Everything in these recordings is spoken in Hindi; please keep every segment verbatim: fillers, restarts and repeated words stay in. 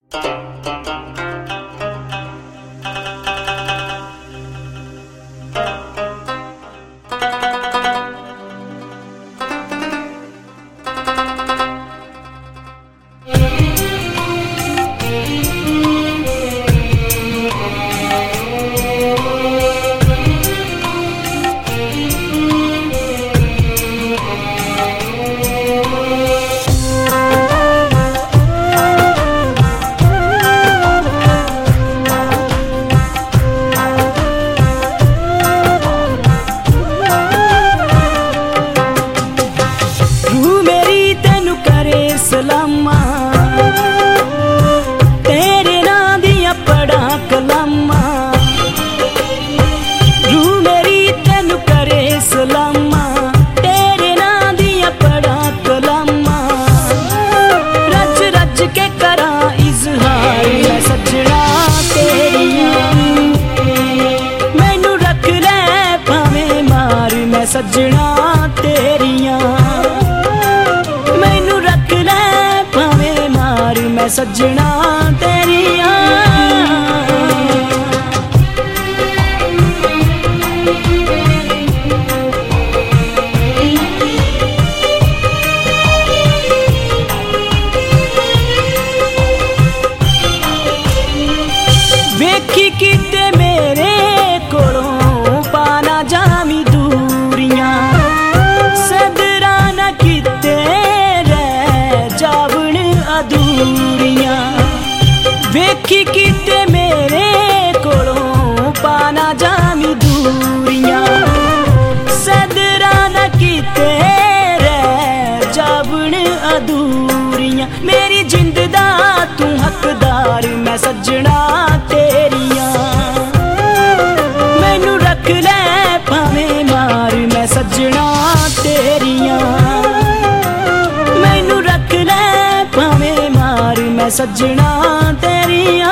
सजना तेरिया मैनू रख ले भावें मार मैं सजना तेरिया। वेखी किते मेरे कोलों पाना जामी दूरियां सदरा न किते रह जावण अधूरियां। वेखी किते मेरे कोलों पाना जामी दूरियां सदरा न किते रह जावण अधूरियां। मेरी जिंद दा तू हकदार मैं सजना तेरिया मैनू रख ले भावें मार मैं सजना तेरिया मैनू रख ले भावें मार मैं सजना तेरिया।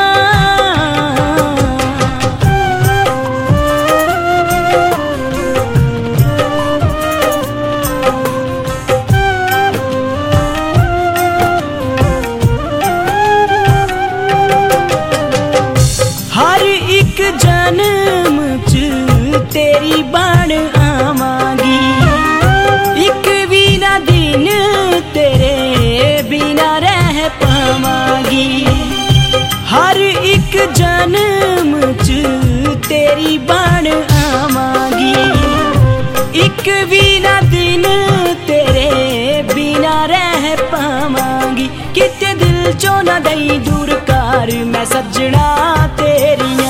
जन्म च तेरी बन आवांगी एक भी ना दिन तेरे बिना रह पावांगी। हर एक जन्म च तेरी बन आवांगी एक भी ना दिन तेरे बिना रह पावांगी। किते दिल चो ना दई दूर कर मैं सजना तेरिया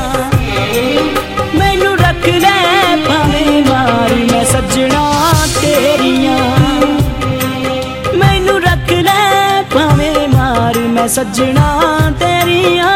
मैनू रख ले भावें मार मैं सजना तेरिया मैनू रख ले भावें मार मैं सजना तेरिया।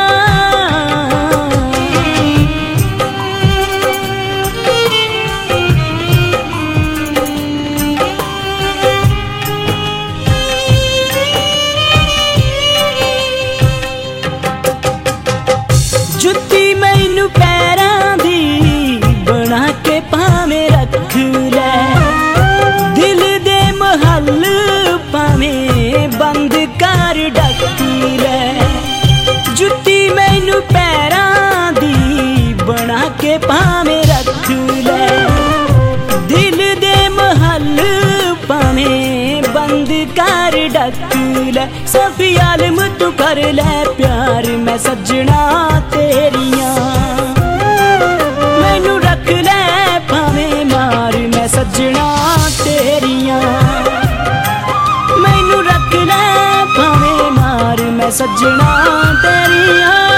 जुत्ती मैनू पैरां दी बना के भावें रख ले दिल दे महल भावें बंद कर ढक ले। जुत्ती मैनू पैरां दी बना के भावें रख ले दिल दे महल भावें बंद कर ढक ले। सफी आलम तू कर ले प्यार मैं सजना तेरिया मैनू रख ले भावें मार मैं सजना तेरिया मैनू रख ले भावें मार मैं सजना तेरिया।